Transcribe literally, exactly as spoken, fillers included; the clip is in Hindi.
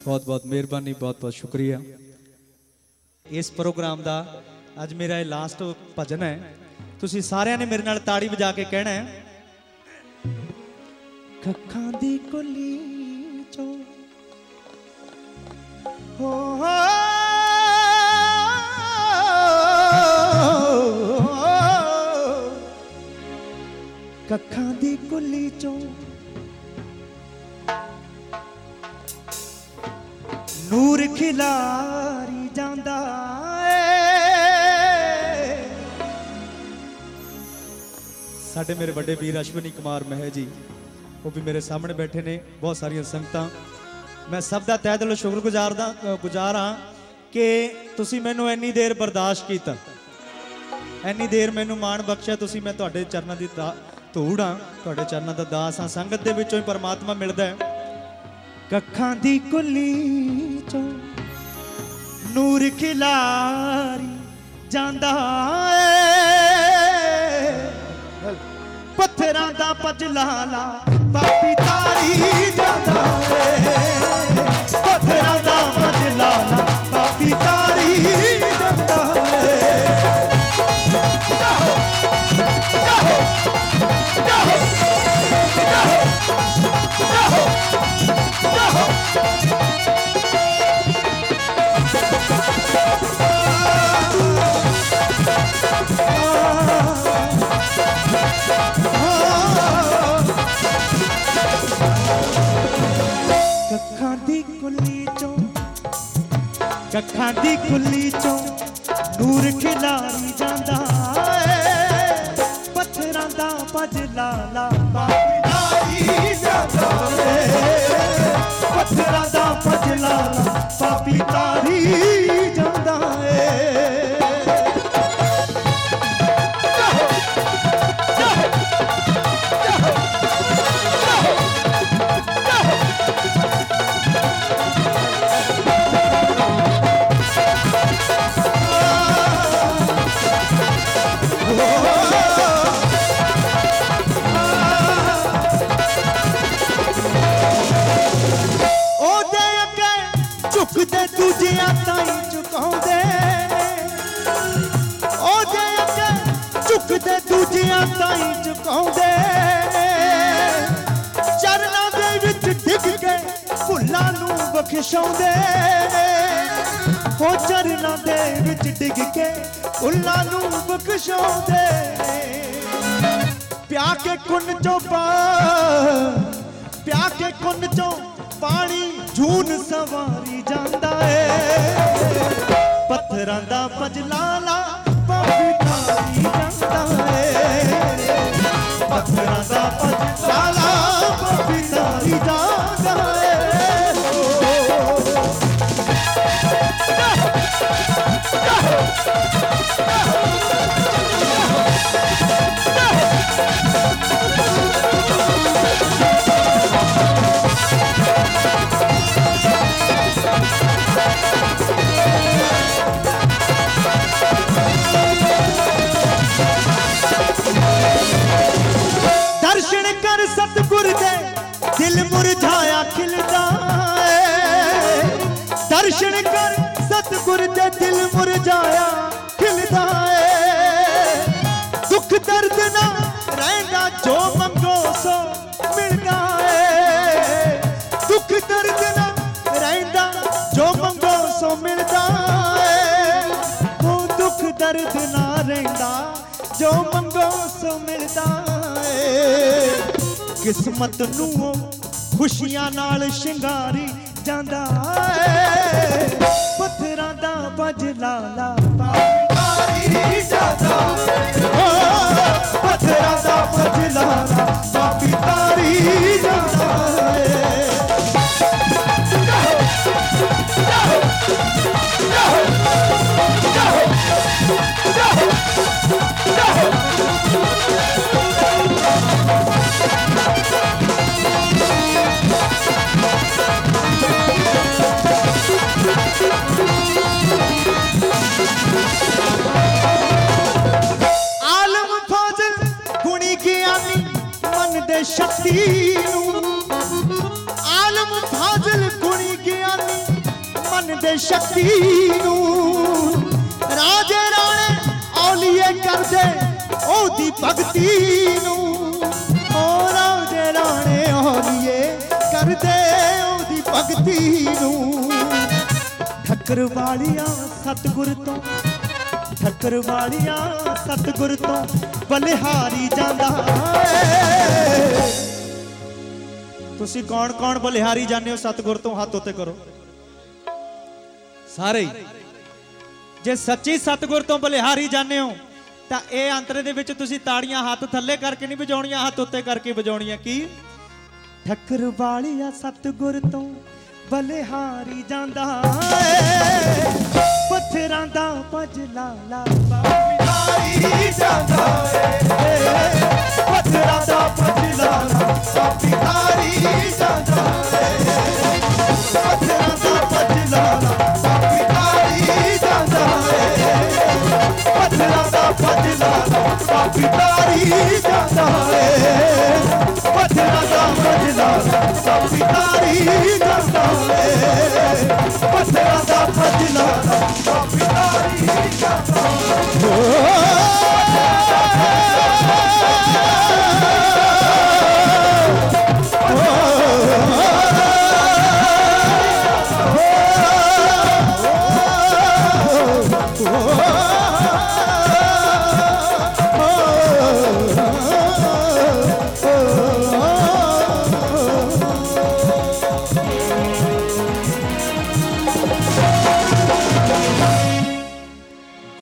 बहुत बहुत मेहरबानी, बहुत बहुत शुक्रिया। इस प्रोग्राम का अज मेरा ये लास्ट भजन है। तुसी सारिਆਂ ने मेरे नाल ताड़ी बजा के कहना है, कखां दी कुली चो हो हो कखां दी कुली चो नूर खिलारी जांदा साडे मेरे बड़े वीर अश्विनी कुमार महर जी, वो भी मेरे सामने बैठे ने। बहुत सारिया संगत, मैं सब का तह दिलों शुक्रगुजार गुजार हाँ कि तुसी मैनू इन्नी देर बर्दाश्त किया, इन्नी देर मैनू मान बख्शा। तुसी मैं तुहाडे चरणों की धूड़ हाँ, तुहाडे चरणों का दास हाँ। संगत दे विचों ही परमात्मा मिलता है। कखां दी कुली चो नूर खिलारी जांदा पत्थरां दा पजलाला पापी तारी जांदा पत्थरां दा पजलाला पापी तारी जांदा कखां दी कुली चो कखां दी कुली चो नूर खिलारी जांदा पत्थरां दा पजलाला पापी तारी जांदा पत्थरां दा पजलाला पापी तारी जांदा झुकदे दूजिया ताई झुकाउंदे ओदे अगे झुकदे दूजिया ताई झुकाउंदे चरनां दे विच डिग के भुल्लां नूं बख्शाउंदे ओ चरनां दे विच डिग के भुल्लां नूं बख्शाउंदे प्या के कुन चों पा प्या के कुन चों पानी जून सवारी जांदा है पत्थरां दा पजलाला पापी तारी जांदा है पत्थरां दा पजलाला पापी तारी जांदा है। दर्शन कर सतगुर दे दिल मुरझाया खिलदा है दर्शन कर सतगुर दे दिल मुरझाया खिलदा है दुख दर्द ना रहना जो मंगो सो मिलदा है दुख दर्द ना रहना जो मंगो सो मिलदा है वो दुख दर्द ना रहना जो मंगो सो मिलदा किस्मत नूं खुशियां नाल शिंगारी जांदा है पत्थरां दा पजलाला पापी तारी जांदा पत्थरां दा पजलाला पापी तारी जांदा ਮੰਨਦੇ ਸ਼ਕਤੀ ਨੂੰ ਰਾਜੇ ਰਾਣੇ ਔਲੀਏ ਕਰਦੇ ਉਹਦੀ ਭਗਤੀ ਨੂੰ ਓ ਰਾਜੇ ਰਾਣੇ ਔਲੀਏ ਕਰਦੇ ਉਹਦੀ ਭਗਤੀ ਨੂੰ ਠੱਕਰ ਵਾਲੀਆਂ ਸਤਿਗੁਰ ਤੋਂ ਠੱਕਰ ਵਾਲੀਆਂ ਸਤਿਗੁਰ ਤੋਂ ਬਲਿਹਾਰੀ ਜਾਂਦਾ ਏ ਤੁਸੀਂ ਕੌਣ ਕੌਣ ਬਲਿਹਾਰੀ ਜਾਂਦੇ ਹੋ ਸਤਿਗੁਰ ਤੋਂ ਹੱਥ ਉੱਤੇ ਕਰੋ ਸਾਰੇ ਜੇ ਸੱਚੀ ਸਤਿਗੁਰ ਤੋਂ ਬਲਿਹਾਰੀ ਜਾਂਦੇ ਹੋ ਤਾਂ ਇਹ ਅੰਤਰੇ ਦੇ ਵਿੱਚ ਤੁਸੀਂ ਤਾੜੀਆਂ ਹੱਥ ਥੱਲੇ ਕਰਕੇ ਨਹੀਂ ਵਜਾਉਣੀਆਂ ਹੱਥ ਉੱਤੇ ਕਰਕੇ ਵਜਾਉਣੀਆਂ ਕੀ ਠੱਕਰ ਵਾਲੀਆ ਸਤਿਗੁਰ ਤੋਂ ਬਲਿਹਾਰੀ ਜਾਂਦਾ ਏ ਪੱਥਰਾਂ ਦਾ ਭਜ ਲਾਲਾ ਬਲਿਹਾਰੀ ਜਾਂਦਾ ਏ ਪੱਥਰਾਂ ਦਾ ਭਜ ਲਾਲਾ ਬਲਿਹਾਰੀ ਜਾਂਦਾ ਏ ਪੱਥਰਾਂ ਦਾ ਭਜ ਲਾਲਾ ਬਲਿਹਾਰੀ ਜਾਂਦਾ ਏ ਪੱਥਰਾਂ ਦਾ ਭਜ ਲਾਲਾ ਬਲਿਹਾਰੀ ਜਾਂਦਾ ਏ ਪੱਥਰਾਂ ਦਾ ਭਜ ਲਾਲਾ ਬਲਿਹਾਰੀ ਜਾਂਦਾ ਏ ਪੱਥਰਾਂ